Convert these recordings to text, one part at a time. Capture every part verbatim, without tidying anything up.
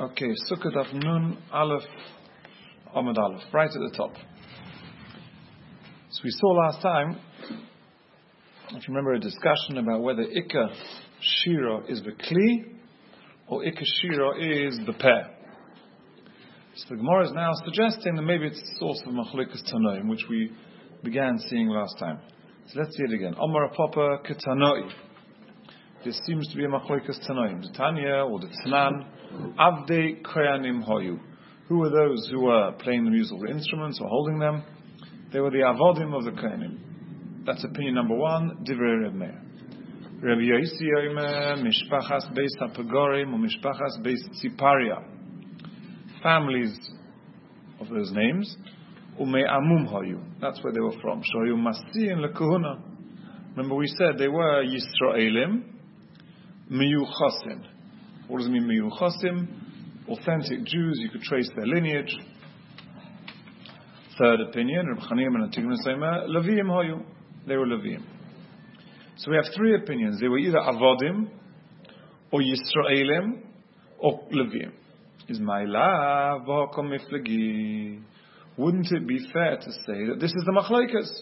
Okay, Sukkot of Nun Aleph Amud Aleph, right at the top. So we saw last time, if you remember, a discussion about whether Ikka Shira is the Kli or Ikka Shira is the Peh. So the Gemara is now suggesting that maybe it's the source of Machlokas Tanoim, which we began seeing last time. So let's see it again. Omar Papa Ketanoi. This seems to be a Machlokas Tanoim. The Tanya or the Tanan. Avdei Koyanim Hoyu. Who were those who were playing the musical instruments or holding them? They were the Avodim of the Koyanim. That's opinion number one. Divrei Reb Meir. Rabbi Yossi Yomer Mishpachas Beis HaPagorim or Mishpachas Beis Tziparia. Families of those names. Umei Amum Hoyu. That's where they were from. Shoyu Masi and Lekuhuna. Remember we said they were Yisraelim Miyuchasim. What does it mean, Miyuchasim? Authentic Jews, you could trace their lineage. Third opinion, Reb Chanim and Antignos Eimer, Leviim Hoyu. They were Leviim. So we have three opinions. They were either Avodim, or Yisraelim, or Leviim. Is Ma'ila v'hokom miflegi. Wouldn't it be fair to say that this is the Machlokes?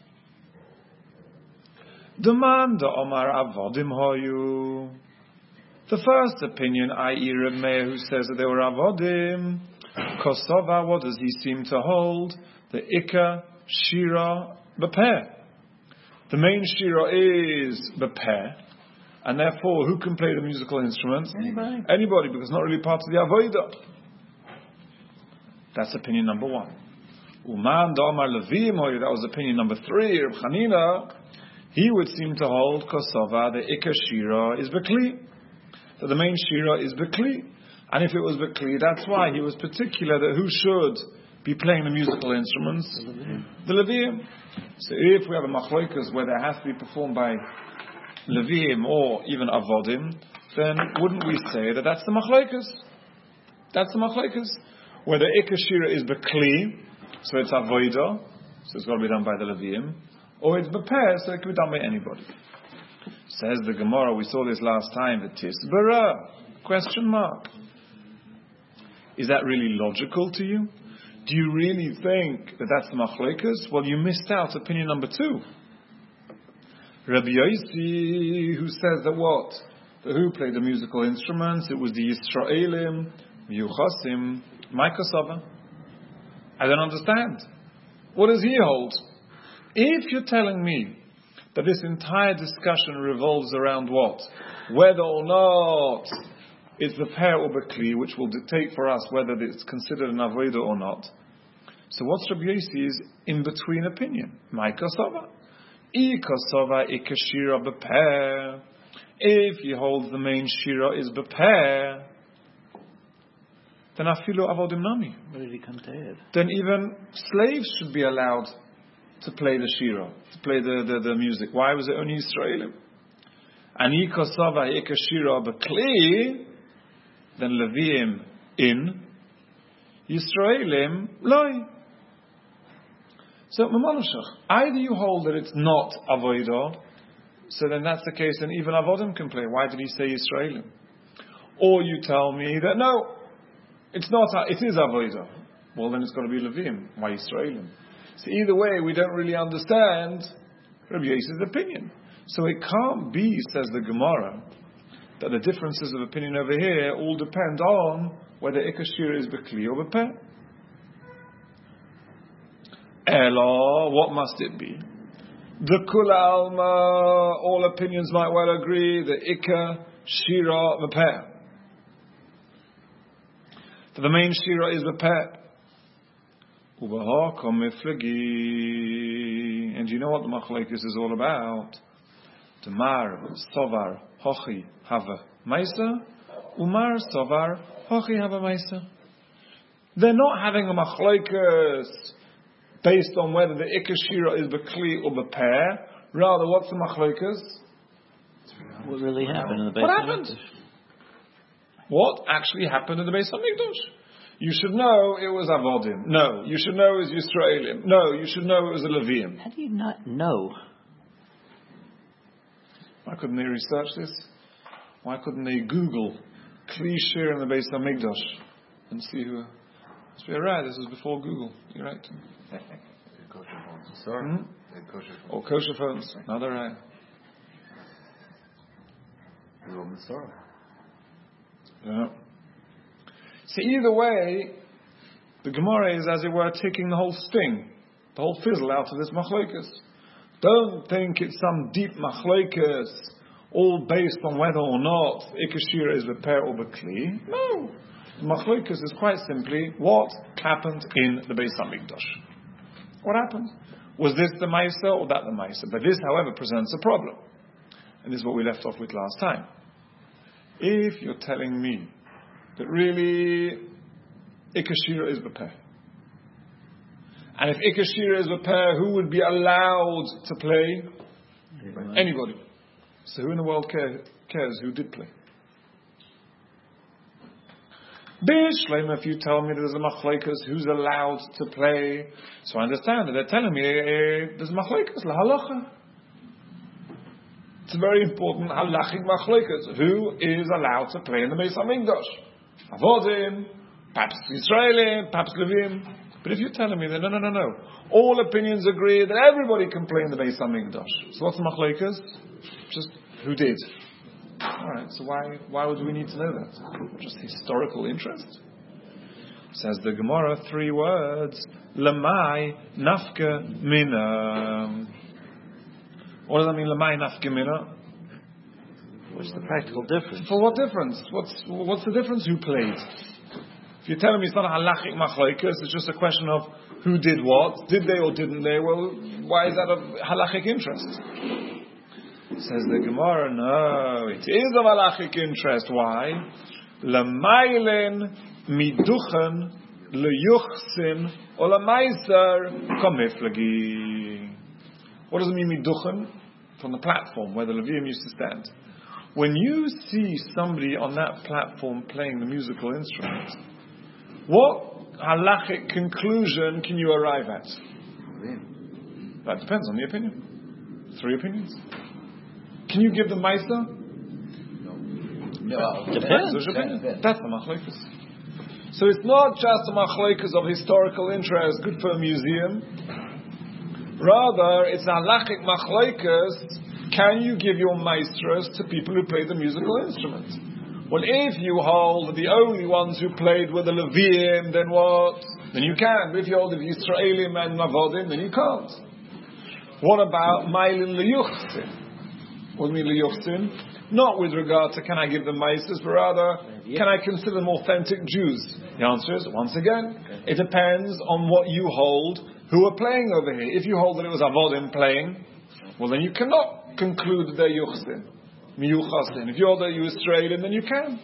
Demand Omar Avodim Hoyu. The first opinion, that is. Reb Meir, who says that they were Avodim, Kosova, what does he seem to hold? The Ikka Shira B'Peh. The main Shira is B'Peh, and therefore, who can play the musical instruments? Anybody. Anybody, because it's not really part of the Avodah. That's opinion number one. Uman Damar Levim Hoyu, that was opinion number three. Reb Chanina, he would seem to hold Kosova, the Ikka Shira is B'Kli. That the main Shira is B'Kli. And if it was B'Kli, that's why he was particular that who should be playing the musical instruments? The Leviim. So if we have a Machlokas where there has to be performed by Leviim or even Avodim, then wouldn't we say that that's the Machlokas? That's the Machlokas. Whether Ikka Shira is B'Kli, so it's Avodah, so it's got to be done by the Leviim, or it's B'Peh, so it can be done by anybody. Says the Gemara, we saw this last time, the Tisbara, question mark. Is that really logical to you? Do you really think that that's the Machlokas? Well, you missed out opinion number two. Rabbi Yossi, who says that what? That who played the musical instruments? It was the Yisraelim, Yuchasim, Maikosova. I don't understand. What does he hold? If you're telling me that this entire discussion revolves around what? Whether or not it's the Peh or B'Kli, which will dictate for us whether it's considered an Avodah or not. So what's Rabbi Yossi's in-between opinion? My Kosova. I Kosova Ikka Shira B'Peh. If he holds the main Shira is B'Peh, then Afilu Avodim Nami. Where did he come to it? Then even slaves should be allowed to play the shira, to play the, the, the music. Why was it only Israelim? And Yikosava Ikka Shira B'Kli, then Leviim in, Yisraelim loi. So Mamonoshach, either you hold that it's not Avodah, so then that's the case, and even Avodim can play. Why did he say Yisraelim? Or you tell me that no, it's not, it is Avodah. Well, then it's got to be Leviim. Why Yisraelim? So either way, we don't really understand Rabbi Yossi's opinion. So it can't be, says the Gemara, that the differences of opinion over here all depend on whether Ikka Shira is B'Kli or B'Peh. Ela, what must it be? The Kula Alma, all opinions might well agree that Ikka Shira B'Peh. That the main Shira is B'Peh. And do you know what the Machlokes is all about? Tamar Sovar Hochi Hava Maisa, Umar Sovar Hochi Hava Maisa. They're not having a Machlokes based on whether the Ikka Shira is B'Kli or B'Peh. Rather, what's the Machlokes? What really happened in the Beis What happened? What actually happened in the Beis HaMikdash? You should know it was Avodim. No. You should know it was Yisraelim. No. You should know it was a Leviim. How do you not know? Why couldn't they research this? Why couldn't they Google Kli Shir in the Beis HaMikdash. And see who... Must be right, this is before Google. You're right. Kosher phones. Sorry. Hmm? Kosher phones. Or kosher phones. Another right. Yeah. So either way, the Gemara is, as it were, taking the whole sting, the whole fizzle out of this machlokes. Don't think it's some deep machlokes, all based on whether or not Ikashira is beper or bekli. No. The machlokes is quite simply what happened in the Beis HaMikdash. What happened? Was this the Maisa or that the Maisa? But this, however, presents a problem. And this is what we left off with last time. If you're telling me that really Ikashira is beper, and if Ikashira is beper, who would be allowed to play? Anybody. Anybody. So who in the world care, cares who did play? Bishleim, if you tell me there's a machlokes who's allowed to play, so I understand that they're telling me eh, there's a machlokes la halacha. It's a very important halachic machlokes. Who is allowed to play in the Beis HaMikdash? Avodim, perhaps Yisraelim, perhaps Levim. But if you're telling me that no, no, no, no, all opinions agree that everybody can play in the Beis HaMikdash. So what's the machlokes? Just who did? All right. So why why would we need to know that? Just historical interest. Says the Gemara, three words: Lamai nafka mina. What does that mean? Lamai nafka mina. What's the practical difference? For what difference? What's what's the difference? Who played? If you're telling me it's not a halachic machlokes, it's just a question of who did what, did they or didn't they? Well, why is that of halachic interest? Says the Gemara, no, it is of halachic interest. Why? Lamailen miduchen leyuchsin or lamaiser komiflagi. What does it mean miduchen? From the platform where the Levium used to stand. When you see somebody on that platform playing the musical instrument, what halachic conclusion can you arrive at? That depends on the opinion. Three opinions. Can you give the Maisa? No. No. Depends. Depends. That's the machlokes. So it's not just a machlokes of historical interest, good for a museum. Rather, it's a halachic machlokes. Can you give your maestros to people who play the musical instrument? Well, if you hold that the only ones who played were the Leviim, then what? Then you can. But if you hold the Yisraelim and Mavodim, then you can't. What about Mailin Leyuchsin? What do you mean Leyuchsin? Not with regard to can I give them maestros, but rather can I consider them authentic Jews? The answer is, once again, it depends on what you hold who are playing over here. If you hold that it was Avodim playing, well then you cannot conclude that they're Yuchsin. Miyuchasin. If you're the Yisraelim, then you can.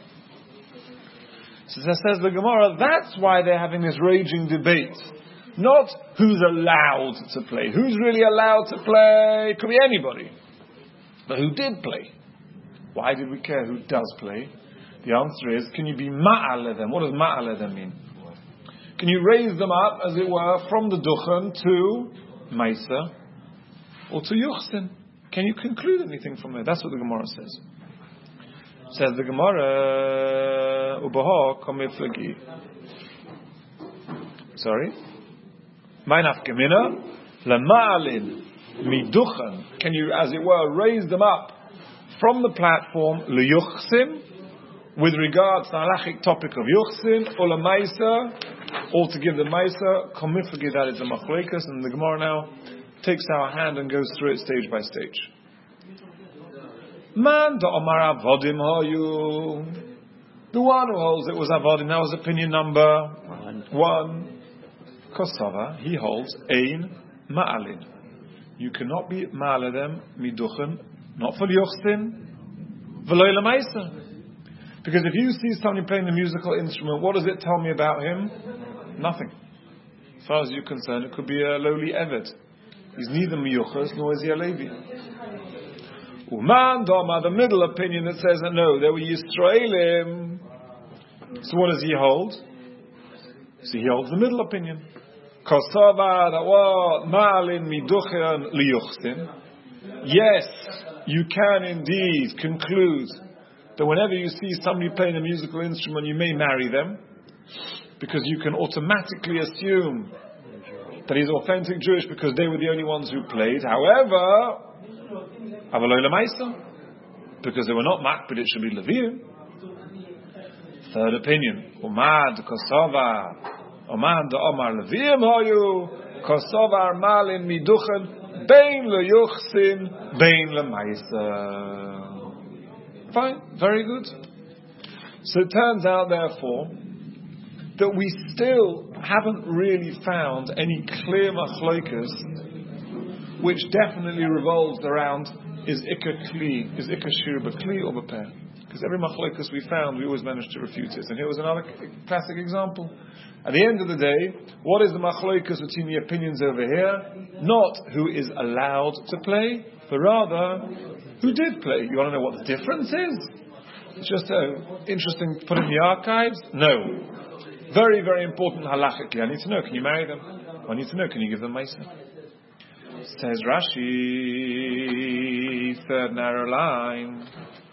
So says the Gemara, that's why they're having this raging debate. Not who's allowed to play. Who's really allowed to play? It could be anybody. But who did play? Why did we care who does play? The answer is, can you be ma'ale them? What does ma'ale them mean? Can you raise them up, as it were, from the duchen to Maisa or to Yuchsin? Can you conclude anything from there? That's what the Gemara says. Says the Gemara, Ubaha komiflagi. Sorry? Ma'naf gemina, lema'alin, miduchan. Can you, as it were, raise them up from the platform, leyuchsin, with regard to the halachic topic of yuchsin, or lemaisa, or to give the maisa, komiflagi, that is a machlekes, and the Gemara now takes our hand and goes through it stage by stage. Man da omar avodim hayu. The one who holds it was avodim. That was opinion number one. one. Kosava, he holds ein ma'alin. You cannot be ma'ale them miduchen, not for yuchsin, v'loy lemaisa. Because if you see somebody playing the musical instrument, what does it tell me about him? Nothing. As far as you're concerned, it could be a lowly eved. He's neither miyuchas nor is he a Levi. Uman doma, the middle opinion that says that no, they were Yisraelim. So what does he hold? So he holds the middle opinion. Kosova, that what ma'alin miduchen liyuchsin. Yes, you can indeed conclude that whenever you see somebody playing a musical instrument, you may marry them, because you can automatically assume that he's authentic Jewish because they were the only ones who played. However, Avaloi Lamaisa, because they were not makbid, it should be Levium. Third opinion, Umad Kosova, Umad Omar Levium Hoyu, Kosova Malin Miduchen, Bein LeYuchsin, Bein LeMaisa. Fine, very good. So it turns out, therefore, that we still haven't really found any clear machlokas which definitely revolves around is ikka kli, is ikka shir b'kli or b'peh. Because every machlokas we found, we always managed to refute it. And here was another classic example. At the end of the day, what is the machlokas between the opinions over here? Not who is allowed to play, but rather who did play. You want to know what the difference is? It's just so interesting to put in the archives? No. Very, very important halachically. I need to know, can you marry them? I need to know, can you give them Maisa? Says Rashi, third narrow line.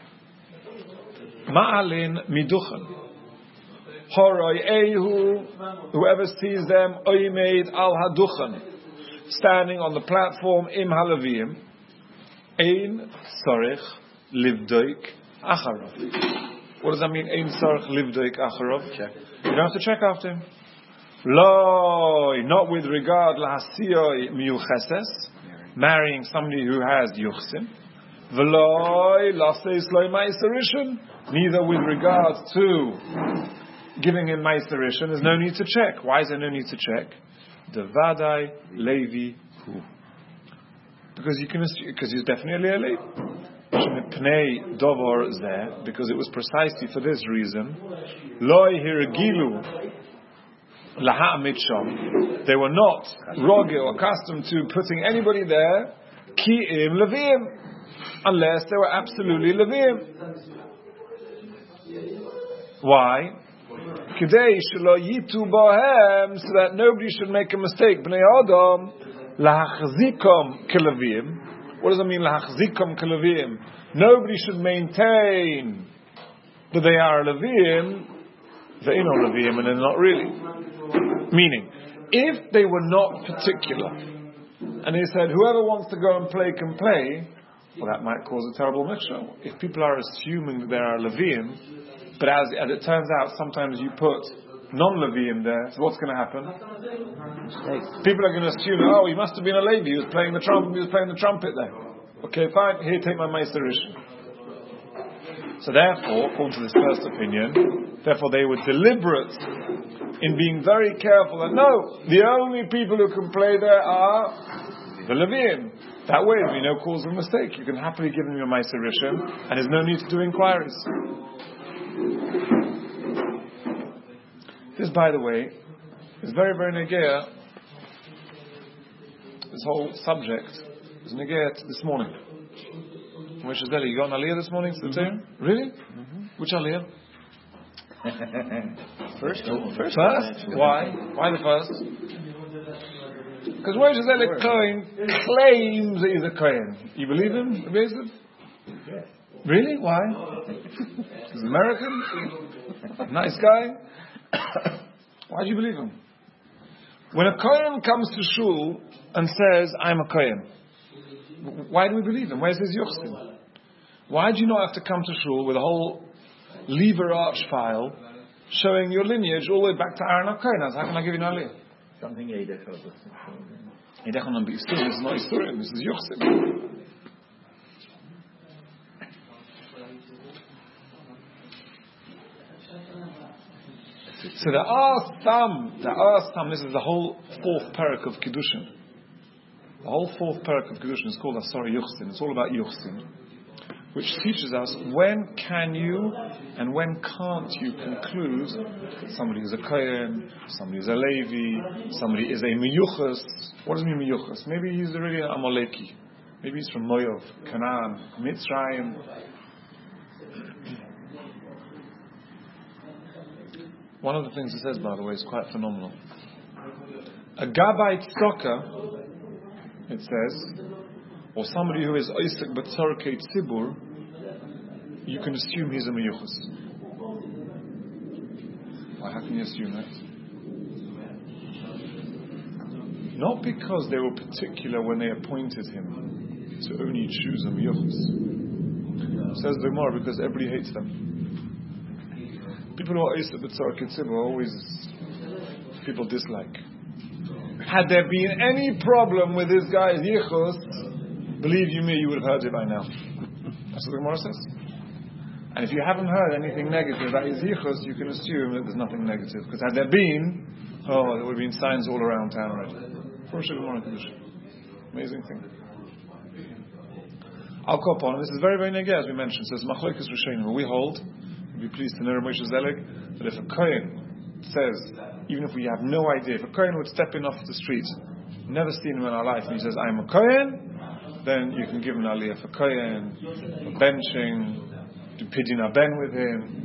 Ma'alin miduchan. Horoi ehu, whoever sees them, oimeid al haduchan, standing on the platform, im halavim, ein sorich livdoik acharov. What does that mean? Ein sorich livdoik acharov? Check. You don't have to check after him. Loi, not with regard lahasiyoi miyucheses, marrying somebody who has yuchsim. V'loi laseis loi ma'aserishon, neither with regard to giving him ma'aserishon. There's no need to check. Why is there no need to check? Devadai levi hu, because you can assume, because he's definitely a Levi. Pnei dovor zeh, because it was precisely for this reason. Loi hirgilu laha'amid sham. They were not rogel or accustomed to putting anybody there. Ki im levim, unless they were absolutely levim. Why? Kidei shelo yitu bohem, so that nobody should make a mistake. Bnei adam lahachzikom kelevim. What does that mean, lahachzikom kelevim? Nobody should maintain that they are levim, they're not levim, and they're not really. Meaning, if they were not particular, and he said, whoever wants to go and play can play, well, that might cause a terrible mixture. If people are assuming that there are levim, but as, as it turns out, sometimes you put non-levim there, so what's going to happen? People are going to assume, oh, he must have been a Levi, he was playing the trumpet, he was playing the trumpet there. Okay, fine, here, take my Meiserish. So therefore, according to this first opinion, therefore they were deliberate in being very careful that no, the only people who can play there are the Levim. That way there'll be no cause of mistake. You can happily give them your Meiserishim, and there's no need to do inquiries. This, by the way, is very, very negea. This whole subject is negea this morning. Which is that? You got an aliyah this morning? Mm-hmm. Really? Mm-hmm. Which aliyah? First, first, first. Why? Why the first? Because Rosh Hashanah Cohen claims that he's a Cohen. You believe him? Yes. Really? Why? He's American. Nice guy. Why do you believe him? When a Cohen comes to shul and says, "I'm a Cohen," why do we believe him? Where's his Yochsin? Why do you not have to come to shul with a whole lever arch file showing your lineage all the way back to Aaron HaKohen? How can I give you an aliyah? Something Eidech has. Eidech on the Isur. This is not Isurim. This is Yochsin. So there are some, there are some, this is the whole fourth parak of Kiddushin. The whole fourth parak of Kiddushin is called Asari Yuchsin. It's all about Yuchsin, which teaches us when can you and when can't you conclude that somebody is a Kohen, somebody is a Levi, somebody is a Miyuchas. What does it mean Miyuchas? Maybe he's already an Amaleki. Maybe he's from Moav, Canaan, Mitzrayim. One of the things it says, by the way, is quite phenomenal. A Gabbai Tzedakah, it says, or somebody who is Isaac B'Tzorkei Tzibur, you can assume he's a miyuchas. Why? How can you assume that? Not because they were particular when they appointed him to only choose a miyuchas. Says the Gemara, because everybody hates them. People who are Isa B'tzar Kitzib are always people dislike. Had there been any problem with this guy's yichus, believe you me, you would have heard it by now. That's what the Gemara says. And if you haven't heard anything negative about his yichus, you can assume that there's nothing negative. Because had there been, oh, there would have been signs all around town already. Amazing thing. I'll call upon, and this is very, very negative, as we mentioned. It says, Machlokes Rishonim. We hold, we'll be pleased to know Moshe Zelig, that if a Kohen says, even if we have no idea, if a Kohen would step in off the street, never seen him in our life, and he says, I'm a Kohen, then you can give him an aliyah for Kohen, for benching, do pidyon ben with him.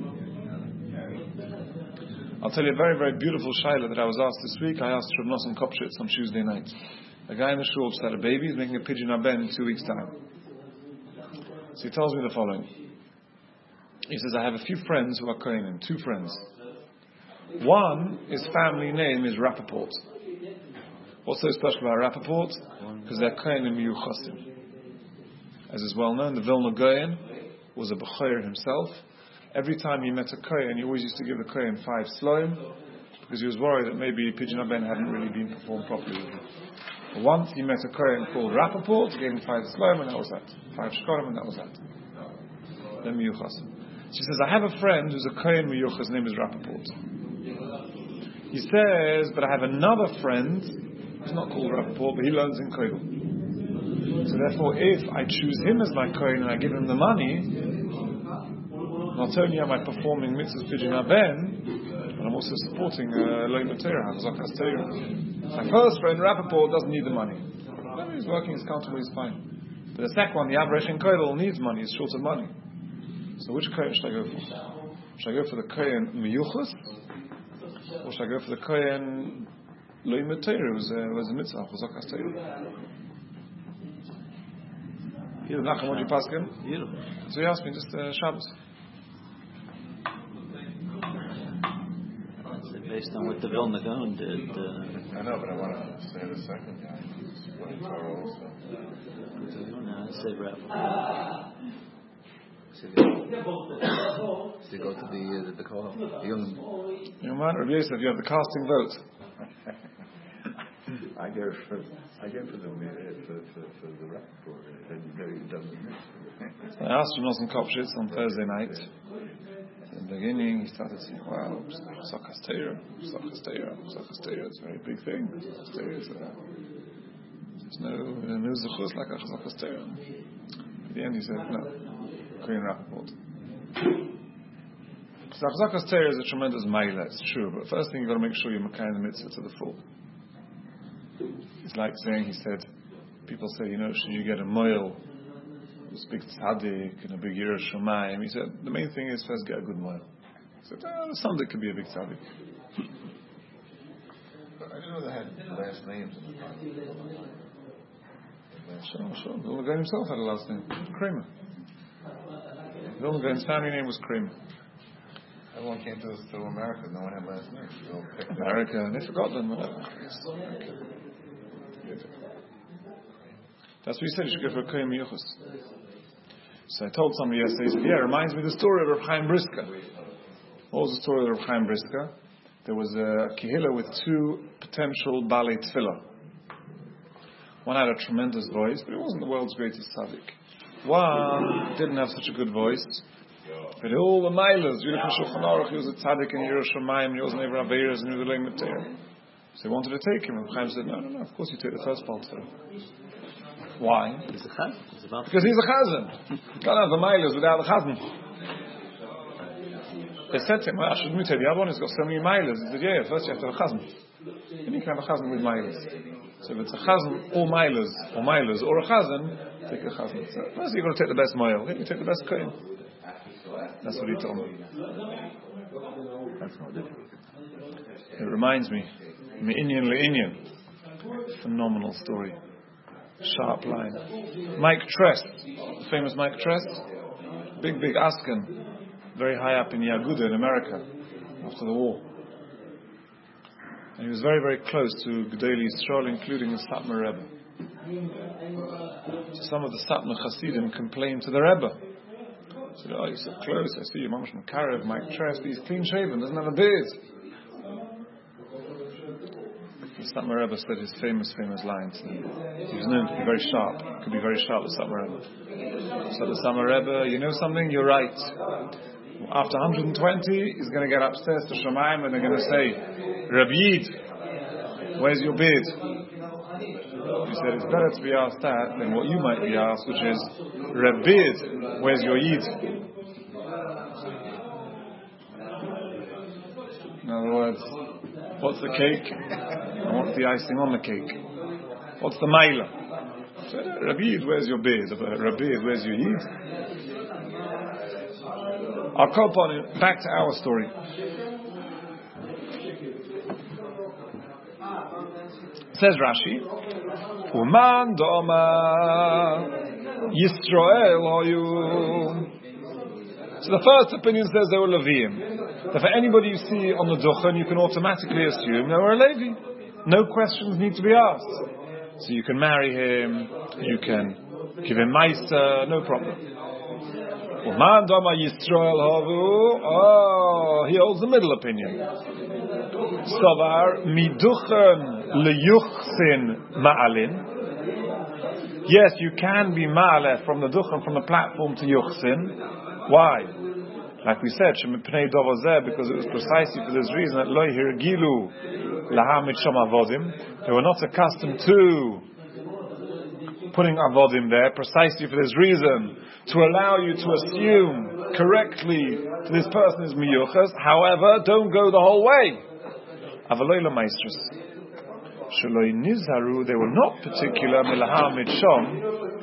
I'll tell you a very, very beautiful shaila that I was asked this week. I asked Rav Nosson Kopshitz on Tuesday night. A guy in the shul just had a baby, he's making a pidyon ben in two weeks' time. So he tells me the following. He says, I have a few friends who are Kohenim, two friends. One, his family name is Rappaport. What's so special about Rappaport? Because they're Kohenim Miyuchasim. As is well known, the Vilna Goyen was a B'choyer himself. Every time he met a Kohen, he always used to give the Kohen five sloim, because he was worried that maybe pidyon ben hadn't really been performed properly with him. But once he met a Kohen called Rappaport, he gave him five sloim, and that was that. Five shkorim, and that was that. Then Miyuchasim. She says, I have a friend who's a Kohen Miyuchas, his name is Rappaport. He says, but I have another friend, he's not called Rappaport, but he learns in Kohen. So therefore, if I choose him as my Kohen and I give him the money, not only am I performing mitzvahs pidyon ben, but I'm also supporting Elohim Torah, Zakas Torah. My first friend, Rappaport, doesn't need the money. He's working, he's comfortable, he's fine. But the second one, the Avrech in Kohen, needs money, he's short of money. So which Kohen should I go for? Should I go for the Kohen Miyuchas? Or should I go for the Kohen Elohim Torah, who was a mitzvah, Zakas Torah? Nachum, what do you pass him? So he asked me just uh, Shabbos. Based on what the Vilna Gaon did. Uh, I know, but I want to say the second guy. What in Torah also. No, I say Rav. So you go to the uh, the, the call, the young. Young man, Rabbi Yosef, you have the casting vote. I go for I go for the for for, for the rapport, and you know he doesn't miss. I asked Rav Nosson Kopshitz on Thursday night. In the beginning, he started saying, wow, Zakas Torah, Zakas Torah, Zakas Torah, it's a very big thing. Zakas Torah is a, there's no, no zechus like a Zakas Torah. At the end, he said, no, Kohen Rappaport. Zakas Torah is a tremendous maila, it's true, but first thing you've got to make sure you're makayim the mitzvah to the full. It's like saying, he said, people say, you know, should you get a moil? This big tzaddik and a big Yirah Shamayim. He said, the main thing is first get a good moil. He said, oh, some that could be a big tzaddik. I didn't know they had last names in the Bible. Sure, sure. Vilna Gaon himself had a last name, Kramer. Vilna Gaon's family name was Kramer. Everyone came to, to America, no one had last names. America, and they forgot them. That's what he said, you should go for a Kohen Miyuchas. So I told somebody yesterday, he said, yeah, it reminds me of the story of Rav Chaim Briska. What was the story of Rav Chaim Briska? There was a kehillah with two potential balei tefillah. One had a tremendous voice, but he wasn't the world's greatest tzaddik. One didn't have such a good voice, but all the milas, you look at Shulchan Aruch, he was a tzaddik in Yirah Shamayim, he wasn't ever Averas, and he was a Elohim Torah. So they wanted to take him, and Chaim said, no, no, no, of course you take the first part, sir. Why? He's a chazan. Because he's a chazan. Can't have the milas without a chazan. They said to him, well, I should meet you. The other one has got so many milas. He said, yeah, first you have to have a chazan. Then you can have a chazan with milas. So if it's a chazan or milas, or milas, or a chazan, take a chazan. So first you've got to take the best moil. Then you take the best kohen. That's what he told me. That's not difficult. It reminds me, Me'inyan le'inyan. Phenomenal story. Sharp line. Mike Tress, the famous Mike Tress, big, big Asken, very high up in Yaguda in America after the war. And he was very, very close to Gedolei Yisrael, including the Satmar Rebbe. So some of the Satmar Hasidim complained to the Rebbe. They said, oh, you're so close, I see you, Mamash Makarev, Mike Tress, he's clean shaven, doesn't have a beard. The Satmar Rebbe said his famous, famous lines. He was known to be very sharp, could be very sharp, the Satmar Rebbe. So the Satmar Rebbe, you know something, you're right. After one hundred twenty, he's going to get upstairs to Shamayim and they're going to say, Rabbi Yid, where's your beard? He said, it's better to be asked that than what you might be asked, which is, Rabbi Yid, where's your Yid? In other words, what's the cake? And what's the icing on the cake? What's the maila? So, Rabbi Yid, where's your beard? Rabbi Yid, where's your Yid? I'll call upon it. Back to our story. Says Rashi, Uman doma Yisrael hoyu. So the first opinion says they were Leviim. That for anybody you see on the Duchen, you can automatically assume they were a Levi. No questions need to be asked. So you can marry him, you can give him Meister, no problem. Uman doma Yisrael havu. Oh, he holds the middle opinion. Savar miduchen leyuchsin ma'alin. Yes, you can be ma'aleh from the duchen, from the platform to yuchsin. Why? Like we said, shemipnei dovazeh, because it was precisely for this reason that lo hirgilu lahamid sham avodim. They were not accustomed to putting avodim there, precisely for this reason, to allow you to assume correctly that this person is miyuchas. However, don't go the whole way. Avaloy lamaisrus. Shaloi nizaru, they were not particular milahamid sham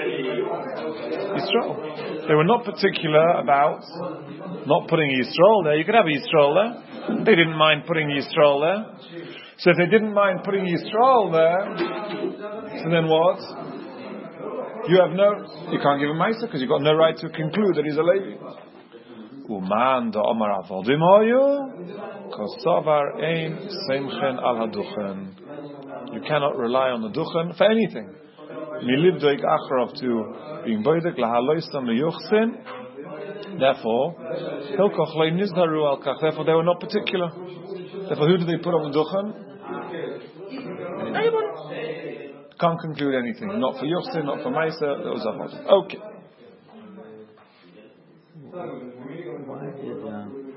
Yisrael. They were not particular about not putting Yisrael there. You could have Yisrael there. They didn't mind putting Yisrael there. So if they didn't mind putting Yisrael there, so then what? You have no, you can't give him Maisa because you've got no right to conclude that he's a Levi. Uman da Omar avodim hoyu kosavar ein semchen al haduchen. You cannot rely on the duchen for anything. Milivdoik acharov to being boydek lahaloistam leyuchsin. Therefore, hilkoch leim nizdaru al kach. Therefore, they were not particular. Therefore, who did they put on the duchen? Anybody. Can't conclude anything. Not for Yuchsin, not for Maisa, those are not. Okay. Why did, um,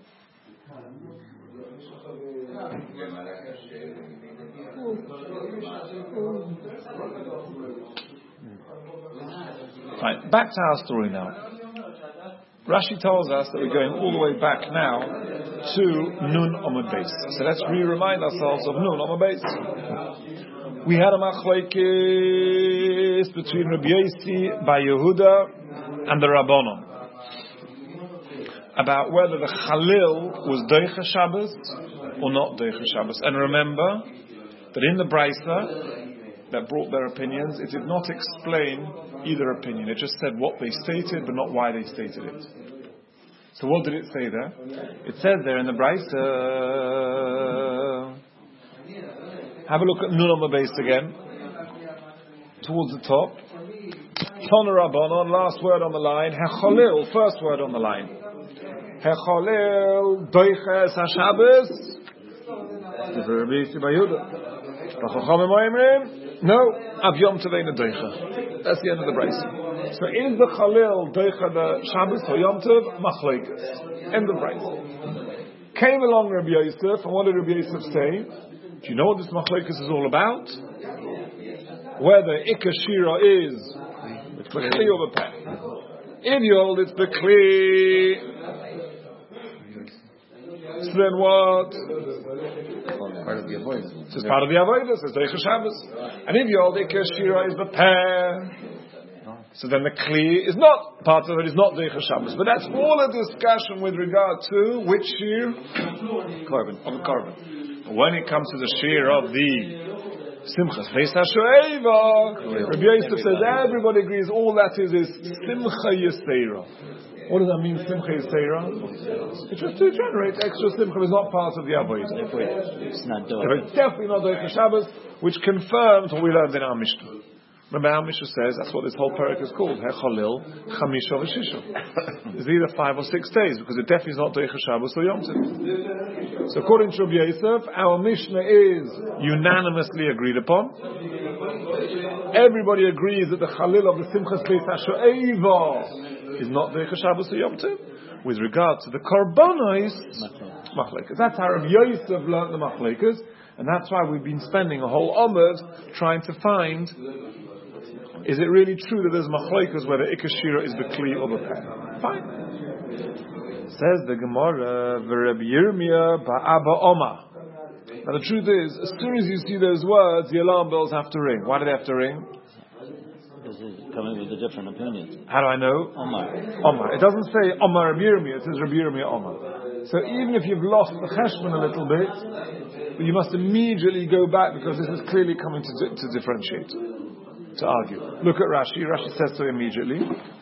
Fine. Back to our story now. Rashi tells us that we're going all the way back now to Nun Amud Beis. So let's re-remind ourselves of Nun Amud Beis. We had a machlokes between Rabbi Yossi by Yehuda and the Rabbanon about whether the Chalil was Doicha Shabbos or not Doicha Shabbos. And remember that in the Brisa that brought their opinions, it did not explain either opinion. It just said what they stated, but not why they stated it. So what did it say there? It says there in the Brisa. Have a look at Nun Amud Beis again. Towards the top. Tana Rabbanon, last word on the line. Hecholil, first word on the line. Hecholil, Doiches HaShabbos. No, Av Yom Tov Ein Doicha. That's the end of the Brisa. So is the Chalil Doicha the Shabbos or Yom Tov? Machlokes. End of Brisa. Came along Rabbi Yosef, and what did Rabbi Yosef say? Do you know what this machlokes is all about? Whether Ikka Shira is B'Kli or B'Peh. If you hold it's B'Kli, so then what? Part of the avoidance. It's part of the avoidance. It's Doicha Shabbos. And if you hold Ikka Shira is B'Peh, so then the Kli is not part of it. Is not Doicha Shabbos. But that's all a discussion with regard to which shear? Carbon of the carbon. When it comes to the shear of the Simchas Beis HaShoeva, Rabbi Yosef says everybody agrees all that is is Simcha Yisera. What does that mean, Simcha Yisera? It's just to generate extra Simcha. It's not part of the Avodah. It's not doing It's definitely not Doicha Shabbos, which confirms what we learned in our Mishnah. Remember, our Mishnah says that's what this whole parak is called. Hechalil, Chamisha v'Shisha. It's either five or six days because it definitely is not Doicha Shabbos or Yom Tov. So according to Rabbi Yosef, our Mishnah is unanimously agreed upon. Everybody agrees that the Chalil of the Simchas Beis HaSho'eva is not Doicha Shabbos or Yom Tov. With regard to the Korbanos, Machlekes. That's how Rabbi Yosef learned the Machlekes, and that's why we've been spending a whole Amud trying to find, is it really true that there's Machlekes whether Ikar Shira is Bekli or Bepeh? Fine. Says the Gemara, V'Reb Yirmiyah Ba'aba Oma. Now the truth is, as soon as you see those words, the alarm bells have to ring. Why do they have to ring? Because he's coming with a different opinion. How do I know? Omar. Omar. It doesn't say Omar Reb Yirmiyah, it says Reb Yirmiyah Omar. So even if you've lost the cheshbon a little bit, you must immediately go back because this is clearly coming to, di- to differentiate, to argue. Look at Rashi. Rashi says so immediately.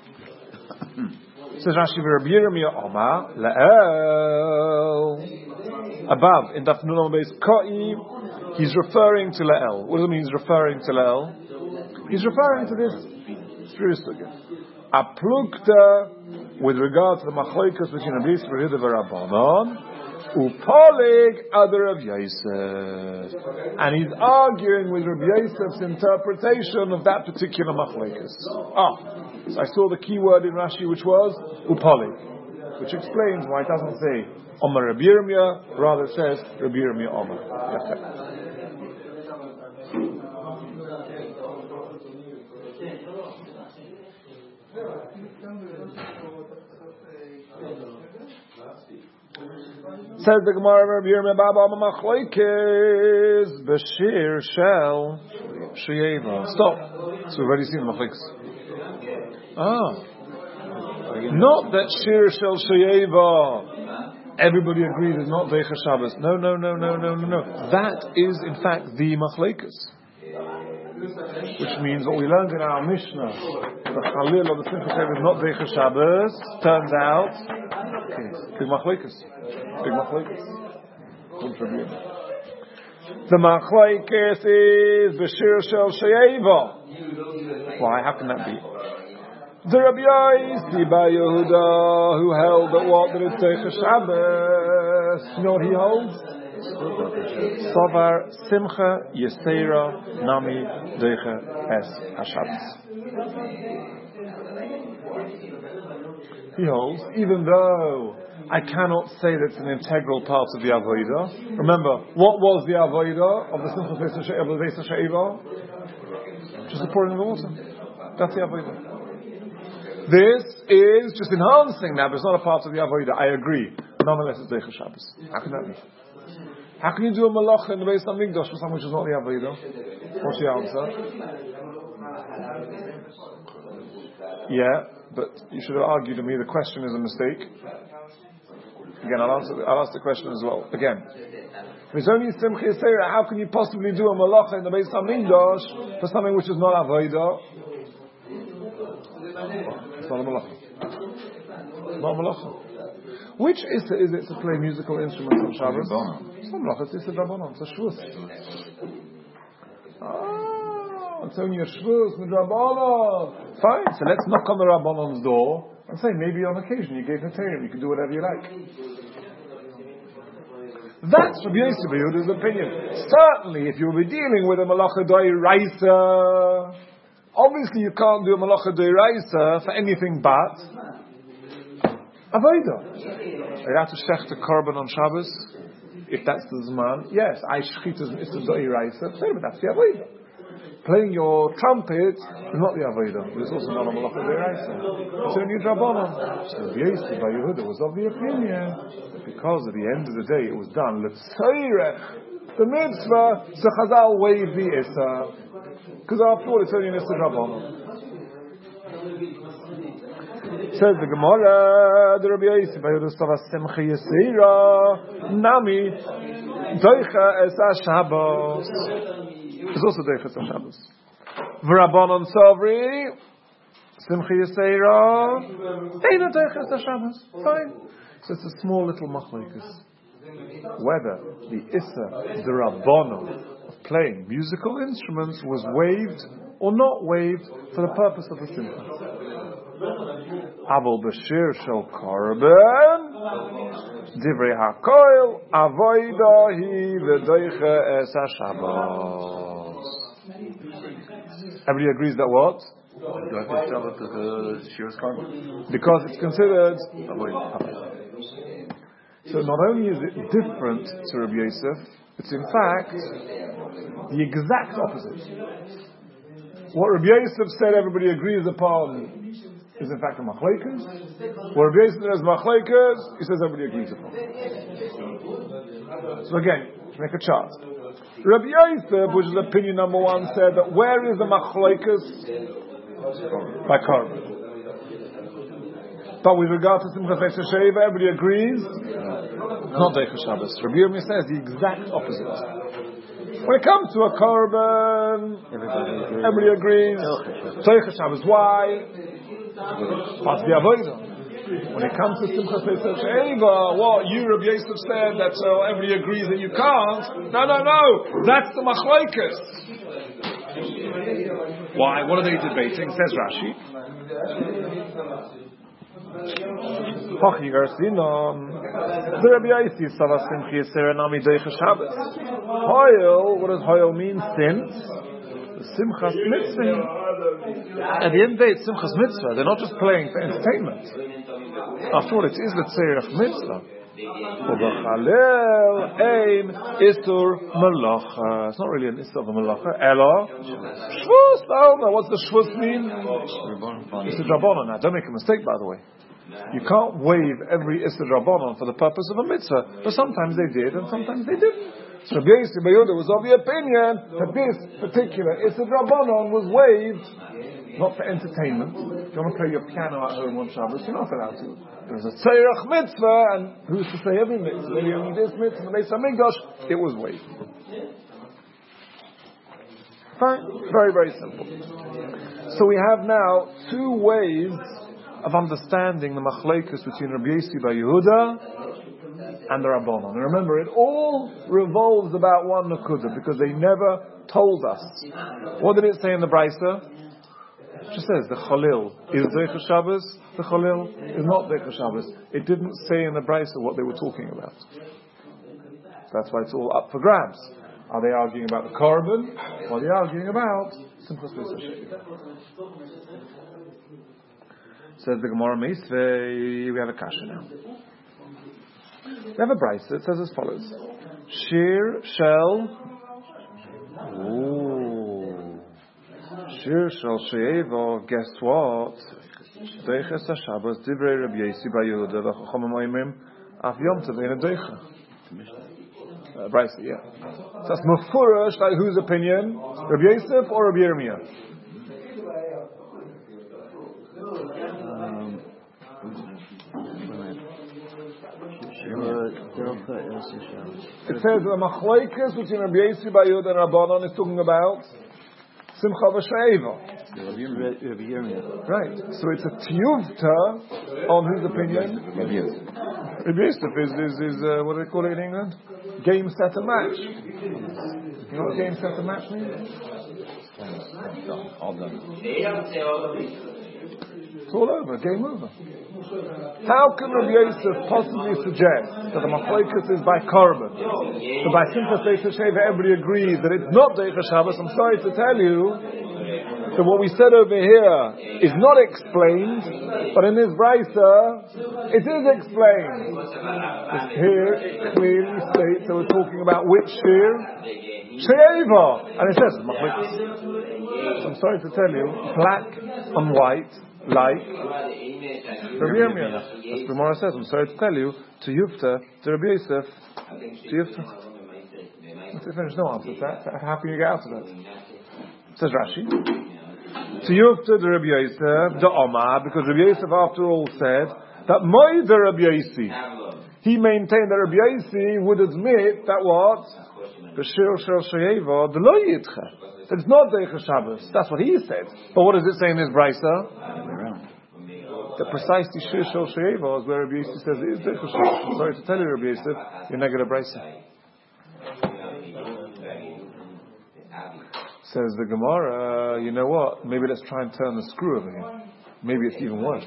Says Rashi, Reb Yirmiyah Omar Le'el. Above, in Daf Nun Beis Koi, he's referring to Le'el. What does it mean he's referring to Le'el? He's referring to this Sugya. Aplukta, with regard to the machlokes between Rabbi Yisrael and Rabbanon, upolig other of Yosef, and he's arguing with Rabbi Yosef's interpretation of that particular machlokes. Ah, so I saw the key word in Rashi, which was upolig, which explains why it doesn't say Omar Rabbi Yirmiyah, rather says Rabbi Yirmiyah Omar. Says the Gemara, Rabbi Yirmiyah Baba Machlekes Bashir Shel Sheyeva. Stop. So we've already seen the Machlekes. Ah, not that Shir Shel Sheyeva. Everybody agrees it's not Doicha Shabbos. No, no, no, no, no, no, no. That is in fact the Machlekes. Which means what we learned in our Mishnah, the Chalil of the Simchas Beis is not Doicha Shabbos, turns out, okay, big Machlekes. Big Machlekes. The Machlekes is Bashir Shel Sheyeva. Why? How can that be? The Rabbi Yossi Bar Yehuda, who held that what? That it's Doicha Shabbos. You know what he holds? Sovar Simcha Yisera Nami Doicha Es HaShabbos. He holds, even though I cannot say that it's an integral part of the Avodah. Remember, what was the Avodah of the Simcha Beis HaSho'eva? Just the pouring of the water. That's the Avodah. This is just enhancing that, but it's not a part of the Avodah. I agree. Nonetheless, it's Doicha Shabbos. How can that be? How can you do a malacha in the Beis HaMikdash for something which is not the Avodah? What's the answer? Yeah, but you should have argued to me the question is a mistake. Again, I'll answer. I'll ask the question as well. Again, if it's only Simcha Yisera, how can you possibly do a malacha in the Beis HaMikdash for something which is not Avodah? It's not a malacha. It's not a malacha. Which is it, is it to play musical instruments on Shabbos? It's not malacha. It's a drabanan. It's a shvus. Ah, it's only a shvus with drabanan. Fine. So let's knock on the rabbanan's door and say maybe on occasion you gave Natarium, you can do whatever you like. That's Rabbi Yossi Bar Yehuda's opinion. Certainly, if you'll be dealing with a malacha d'oraisa, obviously you can't do a malacha d'oraisa for anything but avodah. You have to shech the korban on Shabbos, if that's the zman. Yes, I shchit is a d'oraisa, but that's the avodah. Playing your trumpet is not the avodah. It's also not a malacha d'oraisa. It's only drabanan. So Rabbi Yossi Bar Yehuda was of the opinion that because at the end of the day it was done l'tzairech the mitzvah, so Chazal waived the issa. Because after all, it's only an issa drabanan. Says the Gemara, the Rabbi Yossi Bar Yehuda Sava Simcha Yisera Nami Doicha Es HaShabbos. It's also Doicha Es HaShabbos. V'Rabbanon Savri. Simcha Yisera, Eina Deiches HaShabbos. Fine. So it's a small little machlokes. Whether the Issa, the Rabbanon of playing musical instruments was waived or not waived for the purpose of the Simcha. Abel Bashir Shel Korban, Divrei HaKoil, Avoida Hi V'Deiche Es HaShabbos. Everybody agrees that what? Do I have to tell it to the Shir's Karma? Because it's considered. Avoid. So not only is it different to Rabbi Yosef, it's in fact the exact opposite. What Rabbi Yosef said everybody agrees upon is in fact a machlekes. What Rabbi Yosef says machlekes, he says everybody agrees upon. So again, let's make a chart. Rabbi Yosef, which is opinion number one, said that where is the machlekes? By Korban. But with regard to Simchas Eisha Sheva, everybody agrees, not Deiches Shabbos. Rabbi Yirmiyah says the exact opposite. When it comes to a Korban, everybody agrees, Deiches Shabbos. Why? That's the Avodah. When it comes to Simchas Eisha Sheva, what you, Rabbi Yosef, said that so everybody agrees that you can't. No, no, no. That's the machlokes. Why? What are they debating? Says Rashi. Pachi Garcinon, the Rabbi Yossi Savas Simchi Yisera Nami Deiches Shabbos. Hoyel, what does Hoyel mean? Since the Simchas Mitzvah. At the end of the day, it's Simchas Mitzvah. They're not just playing for entertainment. After all, it is the Tzerach Mitzvah. Ubachalel ein isur malacha. It's not really an isur of a malacha. Ella shvus. I don't know. What's the shvus mean? It's a drabonon. Now, don't make a mistake, by the way. You can't waive every isur drabonon for the purpose of a mitzvah. But sometimes they did, and sometimes they didn't. So Rabbi Yossi ben Yehuda was of the opinion that this particular isur drabonon was waived not for entertainment. If you want to play your piano at home on Shabbos, you're not allowed to. There's a tzerach mitzvah, and who's to say every mitzvah? Maybe only this mitzvah, the Beis Hamikdash. It was waived. Fine. Very, very simple. So we have now two ways of understanding the machlekes between Rabbi Yossi bar Yehuda and the Rabbanon. And remember, it all revolves about one nekuda, because they never told us. What did it say in the Brisa? It just says the Chalil is Deiches Shabbos, the Chalil is not Deiches Shabbos. It didn't say in the Brisa what they were talking about. That's why it's all up for grabs. Are they arguing about the Korban, or are they arguing about Simchas Pesach? Says the Gemara Meisvei, we have a kasha now. We have a Brisa. It says as follows: Shir shel. Ooh. Shir shel she'eva. Guess what? Deiches HaShabbos divrei Rabbi Yossi bar Yehuda v'chachamim oimrim af yom tov ein deicha. Brisa, yeah. So that's mufurash. Like whose opinion? Rabbi Yosef or Rabbi Yirmiyah? Um, It says the machlokes between Rabbi Yossi bar Yehuda and Rabbanon is talking about Simcha v'She'eva. Right. So it's a tiyuvta on whose opinion? Rabbi Yosef is, is, is uh, what do they call it in England? Game, set, and match. You know what game, set, and match means? All done. It's all over. Game over. How can Rabbi Yosef possibly suggest that the machlokes is by Korban? So by Simchas Eisha Sheva, everybody agrees that it's not Deiches Shabbos. I'm sorry to tell you that what we said over here is not explained, but in this Brisa, it is explained. Here it clearly states that we're talking about which Shir? She'eva. And it says, so I'm sorry to tell you, black and white, like Rabbi Yirmiyah. As the Gemara says, I'm sorry to tell you, to Yufta, to Rabbi Yosef, to Yufta. Let's finish. No answer to that. How can you get out of that? Says Rashi. To Yufta, to Rabbi Yosef, the Omar, because Rabbi Yosef, after all, said that Moed Rabbi Yossi. He maintained that Rabbi Yossi would admit that what? The Shir Shel She'eva, the Lo Yitcha. It's not Deicha Shabbos. That's what he said. But what does it say in his Brisa? The precisely Shir Shel Sheiva is where Rabbi Yosef says it is Deicha Shabbos. I'm sorry to tell you, Rabbi Yosef, you're negative Brisa. Says the Gemara, you know what? Maybe let's try and turn the screw over here. Maybe it's even worse.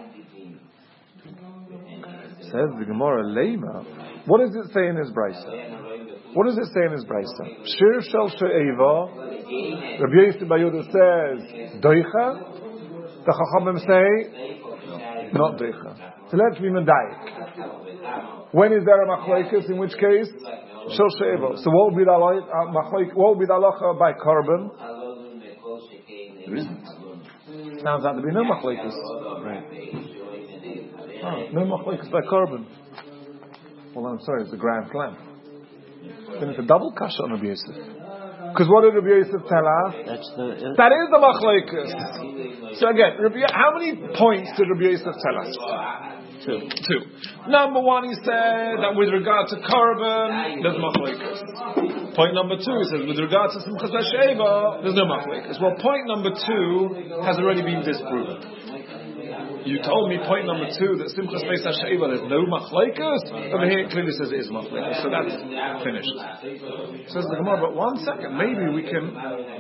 Says the Gemara, Leima. What does it say in his Brisa? What does it say in his Brisa? Shir Shel She'eva. Rabbi Yosef Bar Yehuda says Doicha. The Chachamim say not Doicha. So let's be medayik. When is there a machlokes? In which case Shel She'eva. So what would be the machlokes? What would be the halacha by carbon? There isn't. Sounds like there be no machlokes. Right. Oh, no machlokes by carbon. Well, I'm sorry, it's a grand slam. Then it's a double kasha on Rabbi Yosef. Because what did Rabbi Yosef tell us? That's the. Uh, That is the machlokes. So again, Rabbi, how many points did Rabbi Yosef tell us? two. Two. Number one, he said that with regard to carbon, there's machlokes. Point number two, he says with regard to Simchas HaSheva, there's no machlokes. Well, point number two has already been disproven. You told me point number two that Simchas Beis HaSheva there's no machlokes. Over here it clearly says it is machlokes, so that's finished. Says the Gemara, but one second, maybe we can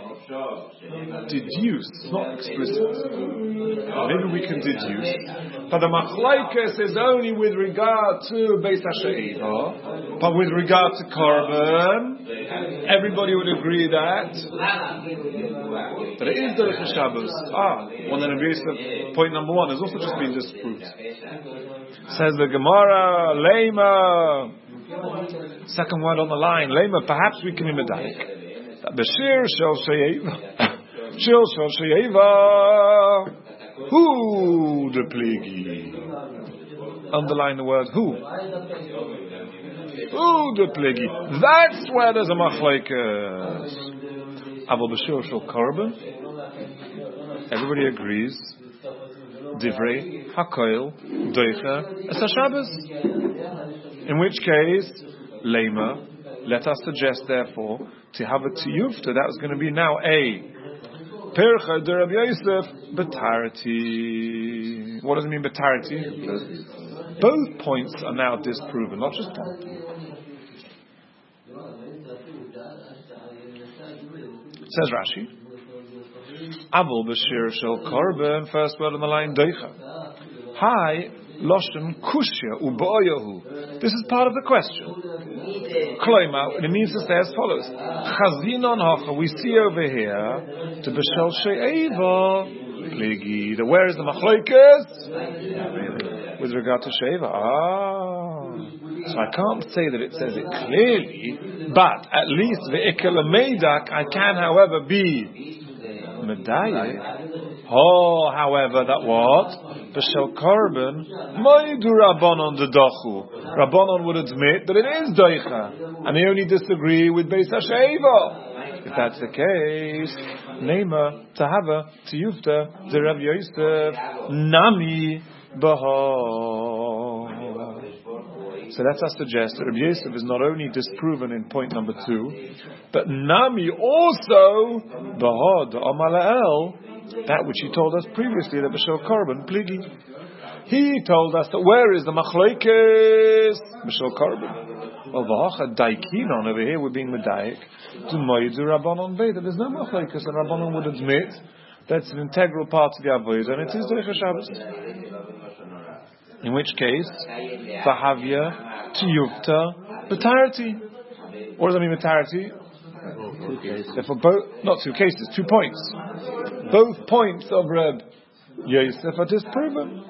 deduce, not explicit. Maybe we can deduce. But the machlokes is only with regard to Beis HaSheva, but with regard to carbon, everybody would agree that that it is Derech Shabbos. Ah, one of the point number one has also just been disproved. Says the Gemara, Lema. Second word on the line, Lema. Perhaps we can be medayik. That the Shir Shel Sheiva, Shir Shel Sheiva, who the pligi. Underline the word who. Who the pligi. That's where there's a machlokes. Avol b'shir shel carbon. Everybody agrees. Divrei hakoil doicha es haShabbos. In which case, lema. Let us suggest, therefore, to have a tiyufta. That was going to be now a percha de Rabbi Yosef betarity. What does it mean betarity? Both points are now disproven, not just one. Says Rashi, Avol b'shir shel korban. First word on the line, doicha. Hi, loshen kushya u'ba'yahu. This is part of the question. Kloima, and it means to say as follows: Chazinon hacha. We see over here to b'shel she'eva pligi. The where is the machlokes with regard to she'eva? Ah. So I can't say that it says it clearly, but at least the ikela meidak I can, however, be medayik. Oh, however, that what? B'shel carbon, ma'idu rabbanon dedachu. Rabbanon would admit that it is doicha, and they only disagree with Beis HaSheva. If that's the case, Neima, Tahava, Tiyufta, the Rav Yosef, Nami, Baha. So let us suggest that Rabbi Yosef is not only disproven in point number two, but Nami also Bahad Amalael, that which he told us previously, that B'shel Korban Pligi. He told us that where is the machlokes B'shel Korban? Well, V'hacha Daikinon over here we're being medayik to Moedu Rabbanon Veda. There's no machlokes, and Rabbanon would admit that's an integral part of the avodah, and it is Derech Shabbos. In which case, Vahavya Tiyufta B'tarati. What does that mean, B'tarati? Two cases. Therefore, both, not two cases, two points. Both points of Reb Yosef are disproven.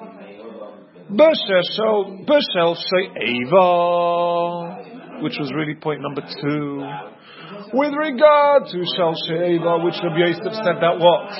B'shel she'eva, which was really point number two. With regard to shel she'eva, which Reb Yosef said that what?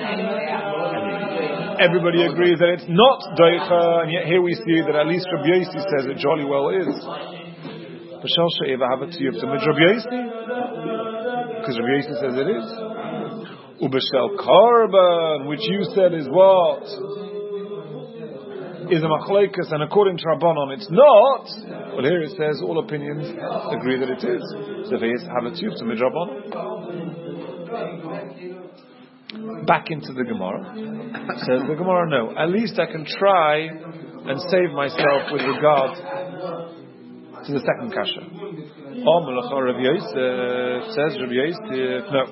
Everybody agrees that it's not doicha, and yet here we see that at least Rabbi Yossi says it jolly well is. B'shel she'eva have a tiyuf to Rabbi Yossi, because Rabbi Yossi says it is. Ub'shel korban, which you said is what? Is a machlokes, and according to Rabbanon it's not. Well, here it says all opinions agree that it is. So they have a tiyuf to Rabbanon. Back into the Gemara. Says the Gemara, no. At least I can try and save myself with regard to the second kasha. Rav Yosef says Rav Yosef, no.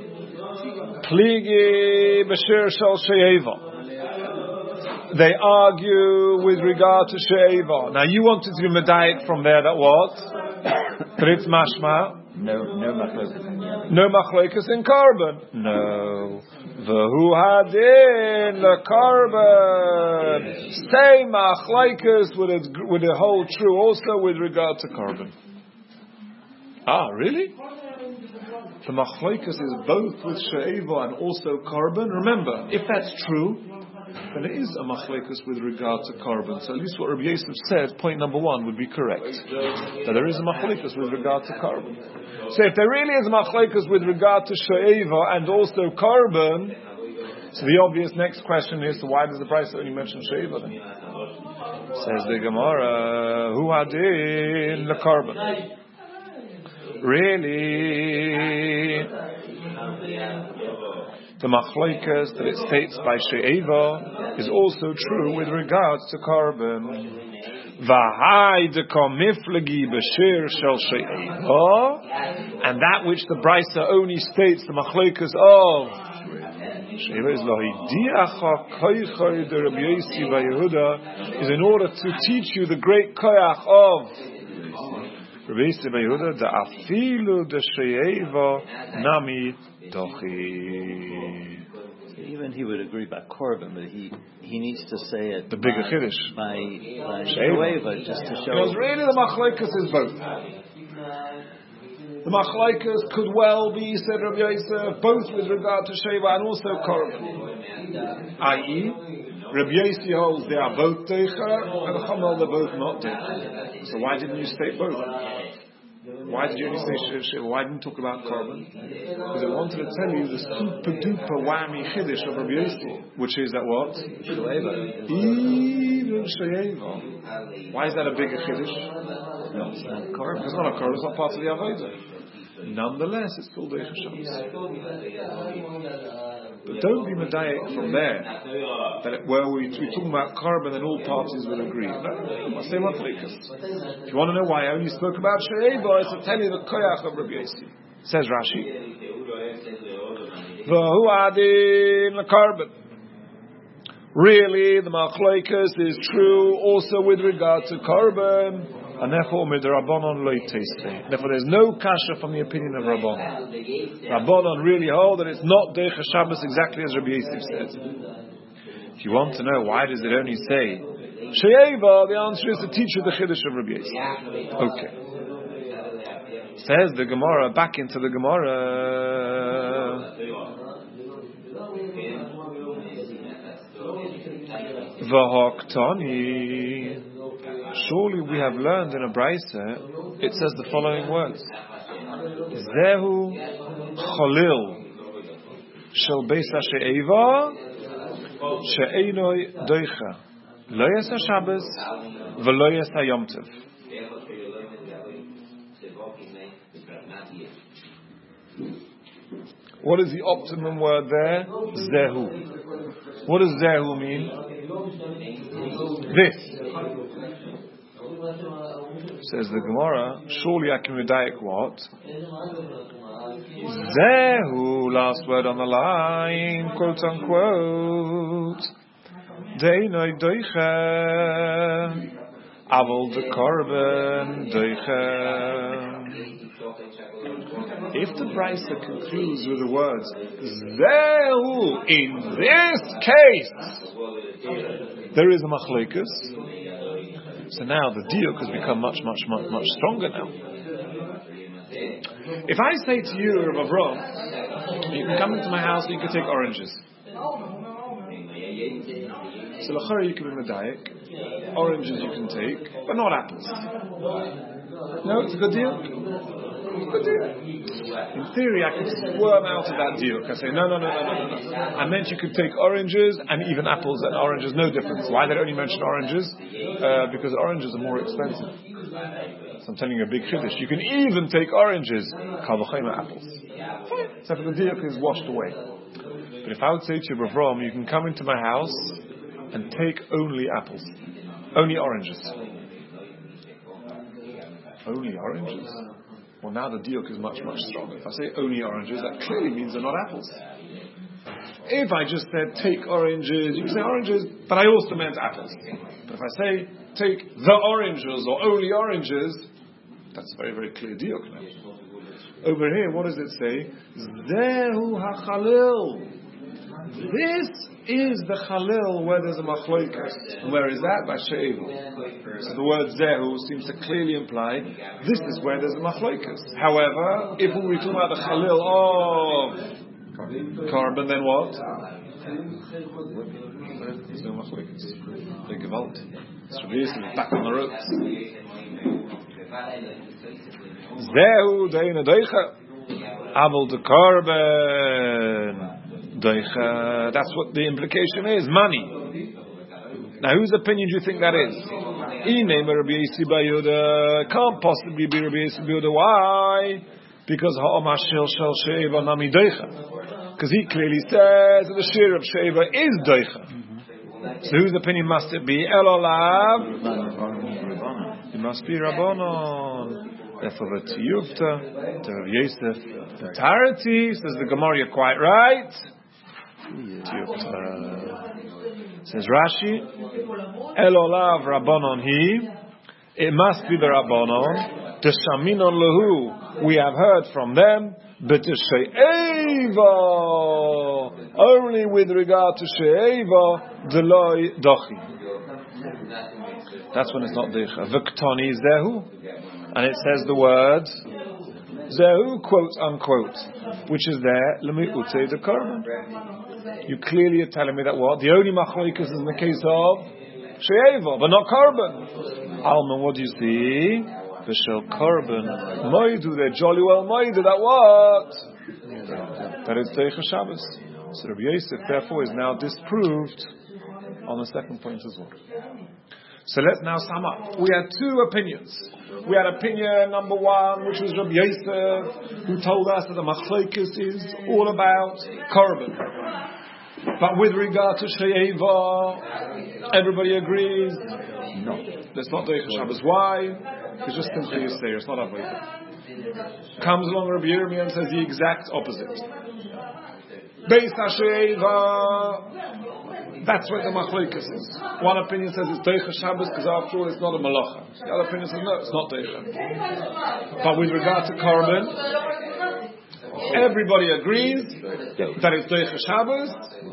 Pligi b'shir shel she'eva. They argue with regard to she'eva. Now you wanted to be medayik from there that what? But it's mashma. No, no machlokas. No machlokas in carbon. No. V'hu hadin the carbon. Say machlokas would it would it hold true also with regard to carbon? Ah, really? The machlokas is both with she'eva and also carbon. Remember, if that's true, then it is a machlokas with regard to carbon. So at least what Rabbi Yosef said, point number one, would be correct. That there is a machlokas with regard to carbon. So if there really is a machlokas with regard to she'eva and also carbon, so the obvious next question is, so why does the price only mention she'eva then? Says the Gemara, who adin the carbon? Really? The machlokas that it states by she'eva is also true with regards to carbon. V'hai dekom miflegi b'shir shel she'eva, and that which the Brisa only states the machlokas of she'eva is lohidiacha koichoi de Rabbi Yossi v'Yehuda, is in order to teach you the great koyach of Rabbi Yossi v'Yehuda, the afilu de she'eva nami dochi. Even he would agree by korban, but he he needs to say it the bigger by, chiddush by by she'eva, just to show. Because really the machlokas is both. The machlokas could well be, said Rabbi Yosef, both with regard to she'eva and also korban. that is, Rabbi Yosef holds they are both teicha, and the Chama they're both not teicha. So why didn't you state both? Why did you only say she'eva? Why didn't you talk about carbon? Because I wanted to tell you the super duper whammy chiddush of Rabbi Yosef, which is that what? She'eva. Even she'eva. Why is that a bigger chiddush? No, it's not korban. It's not a carbon. It's not part of the avodah. Nonetheless, it's still Deicha Shabbos. But don't be medayek from there. That it, where we, we're talking about carbon and all parties will agree. No, I say machlokas. If you want to know why I only spoke about she'eva, it's to tell you the koyach of Rabbi Yossi. Says Rashi, V'hu adin the carbon. Really, the machlokas is true also with regard to carbon. And therefore, midrabanon loy teisei. Therefore, there's no kasha from the opinion of Rabbanon. Rabbanon really hold that it's not Deicha Shabbos exactly as Rabbi Yosef said. If you want to know why does it only say she'eva, the answer is to teach you the chiddush of Rabbi Yosef. Okay. Says the Gemara, back into the Gemara. V'hoktani. Surely we have learned in a Brisa, it says the following words: Zehu cholil shel beis she'eva she'einoi doicha lo yasa Shabbos v'lo yasa Yom Tov. What is the optimum word there? Zehu. What does zehu mean? This. Says the Gemara, surely I can medayek what? Zehu, last word on the line, quote unquote. Deinoi doiche, avol de korban doiche. If the Brisa concludes with the words Zehu, in this case, there is a machlokas. So now the diuk has become much, much, much, much stronger now. If I say to you, Rav Avram, you can come into my house and you can take oranges. So l'chara you can be medayek. oranges you can take, but not apples. No, it's a good deal. Good deal. In theory, I could squirm out of that deal. I could say, no, no, no, no, no, no, no. I meant you could take oranges and even apples and oranges, no difference. Why did I only mention oranges? Uh, because oranges are more expensive. So I'm telling you a big chiddush. You can even take oranges, kal v'chomer apples. Fine. Except for the deal is washed away. But if I would say to you, Rav Ram, you can come into my house and take only apples, only oranges. Only oranges? Well, now the diuk is much, much stronger. If I say only oranges, that clearly means they're not apples. If I just said take oranges, you can say oranges, but I also meant apples. But if I say take the oranges or only oranges, that's a very, very clear diuk now. Over here, what does it say? Zehu hachalil. This is the Chalil where there's a machloikas. And where is that? By She'evo. So the word Zehu seems to clearly imply this is where there's a machloikas. However, if we were talking about the Chalil of carbon, then what? There's no machloikas. The Gewalt. It's obviously back on the ropes. Zehu deina deicha. Abel the carbon. That's what the implication is, money. Now, whose opinion do you think that is? Can't possibly be Rabbi Yossi Bar Yehuda. Why? Because because he clearly says that the shir of Sheva is doicha. So whose opinion must it be? Elolav. It must be Rabbanon. Therefore, the Tiyuvta, to Rav Yosef, the Tarati, says the Gemara, you're quite right. Says Rashi, Elolav Rabbanon he. It must be the Rabbanon. The Shaminon Lahu. We have heard from them. But the She'eva, only with regard to She'eva, Deloi Dochi. That's when it's not Decha. V'ktoni Zehu. And it says the word Zehu, quote unquote, which is there, L'mi'utei de Korban. You clearly are telling me that what? The only machloikas is in the case of She'eva, but not Korban. Alman, what do you see? V'shel Korban. Moidu, they're jolly well moidu, that what? That is Teicha Shabbos. So Rabbi Yosef, therefore, is now disproved on the second point as well. So let's now sum up. We had two opinions. We had opinion number one, which was Rabbi Yosef, who told us that the machlokes is all about korban. But with regard to She'eva, everybody agrees, no, that's not Deicha Shabbos. Why? It's just simply a say, it's not Avodah. Comes along Rabbi Yirmiyah and says the exact opposite. Based on She'eva, that's what the machlokes is. One opinion says it's Deicha Shabbos because after all it's not a malacha. The other opinion says no, it's not Deicha. But with regard to korban, everybody agrees that it's Deicha Shabbos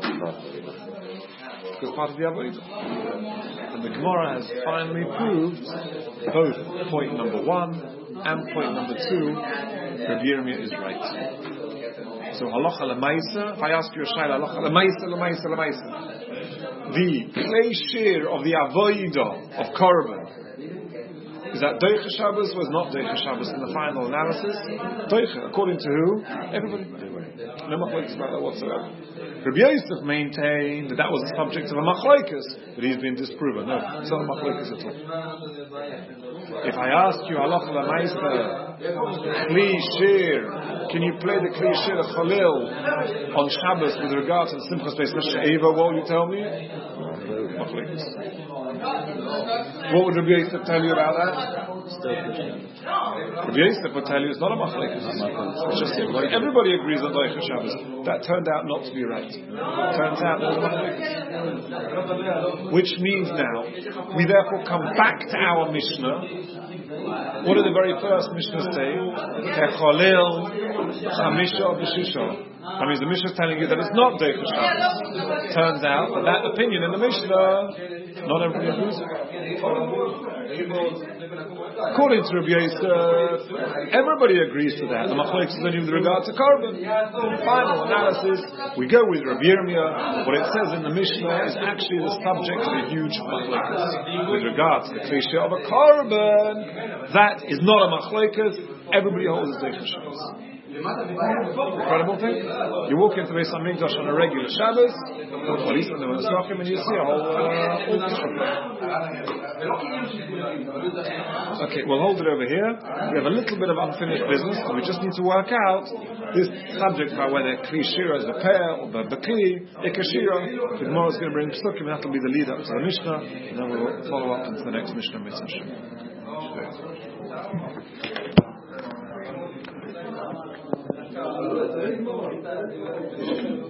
because part of the Avodah. And the Gemara has finally proved both point number one and point number two. Rabbi Yirmiyah is right. So halacha lemaisa. If I ask you a shayla, halacha lemaisa, lemaisa, lemaisa. The clay share of the avodah of korban is that Deicha Shabbos was not Deicha Shabbos in the final analysis. Deicha, according to who? Everybody. No machlokes about that whatsoever. Rabbi Yosef maintained that that was the subject of a machlokes, but he's been disproven. No, it's not a machlokes at all. If I ask you halacha l'maisa, kli shir, can you play the kli shir of Chalil on Shabbos with regard to the Simchas Beis She'eva? What will you tell me? Machlokes. What would Rabbi Yosef tell you about that? Rabbi Yosef would tell you it's not a machlokes. It's just everybody agrees on Deicha Shabbos. That turned out not to be right. It turns out there's a machlokes. Which means now, we therefore come back to our Mishnah. What did the very first Mishnah say? Techolil chamisha b'shisha. That means the Mishnah is telling you that it's not Deicha Shabbos. Turns out that that opinion in the Mishnah, not everybody agrees with it. According to Rabbi Yosef, everybody agrees to that. The machlokes is only with regard to carbon. Final analysis, we go with Rabbi Yirmiyah. What it says in the Mishnah is actually the subject of a huge machlokes. With regard to the klisheh of a carbon, that is not a machlokes. Everybody holds the Deicha Shabbos. Incredible thing. You walk into Beis Hamikdash on a regular Shabbos, or at least on the Mizrachim, and you see a whole uh, orchestra. Okay, we'll hold it over here. We have a little bit of unfinished business, and we just need to work out this subject about whether Kli Shira is the pair or the Bekli, Ikashira. The Gemara is going to bring Psukim, and that will be the lead up to the Mishnah, and then we'll follow up into the next Mishnah Mitzvah. Thank you.